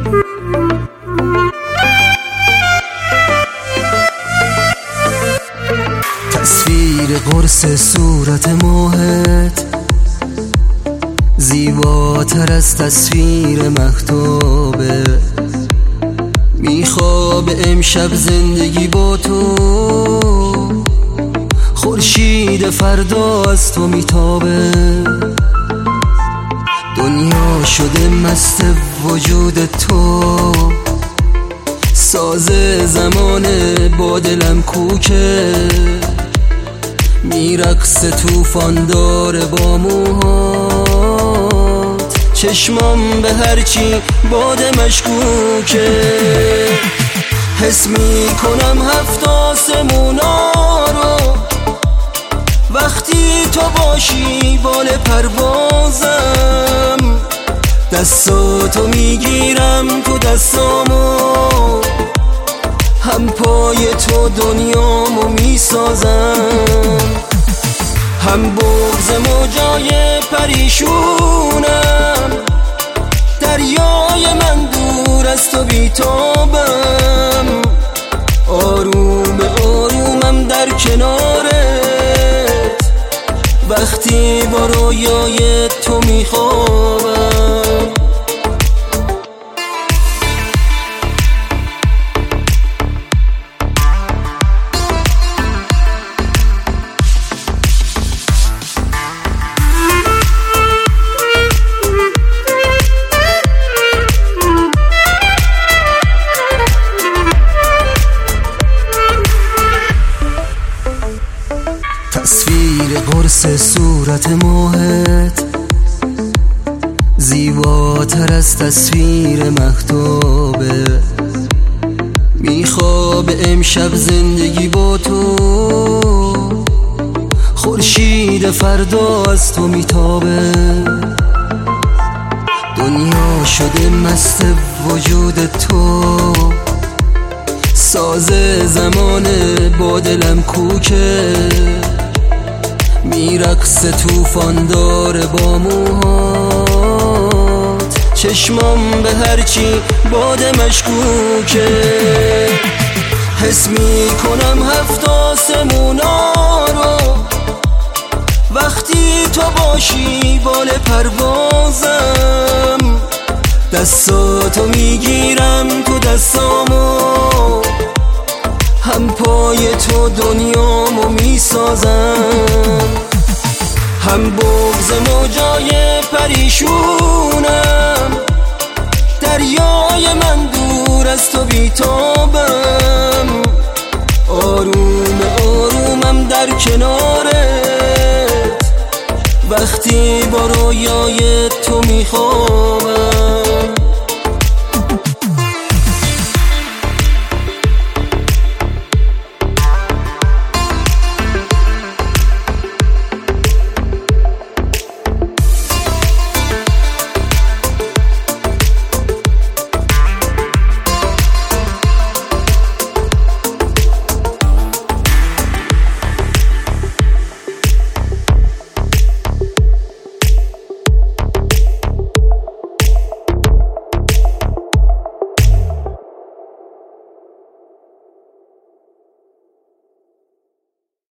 تصویر قرص صورت ماهت زیباتر از تصویر مهتابه. میخواب امشب زندگی با تو، خورشید فردا از تو میتابه. دنیا شده مست وجود تو، ساز زمانه با دلم کوکه. میرقص توفان داره با موهات، چشمام به هرچی باد مشکوکه. حس میکنم هفت آسمونا رو، وقتی تو باشی بال پروازم. دستاتو میگیرم تو دستامو، هم پای تو دنیامو میسازم. هم بغض موجای پریشونم، دریای من دور از تو بیتابم. آروم آرومم در کنارت، وقتی با رویای تو میخوابم. تصویر قرص صورت ماهت زیباتر از تصویر مهتابه. میخواب امشب زندگی با تو، خورشید فردا از تو میتابه. دنیا شده مست وجود تو، ساز زمانه با دلم کوکه. میرقص توفان داره با موهات، چشمام به هرچی باد مشکوکه. حس میکنم هفت آسمونا رو، وقتی تو باشی بال پروازم. دستاتو میگیرم تو دستامو، هم پای تو دنیامو میسازم. هم بغض موجای پریشونم، دریای من دور از تو بیتابم. آروم آرومم در کنارت، وقتی با رویای تو میخوابم.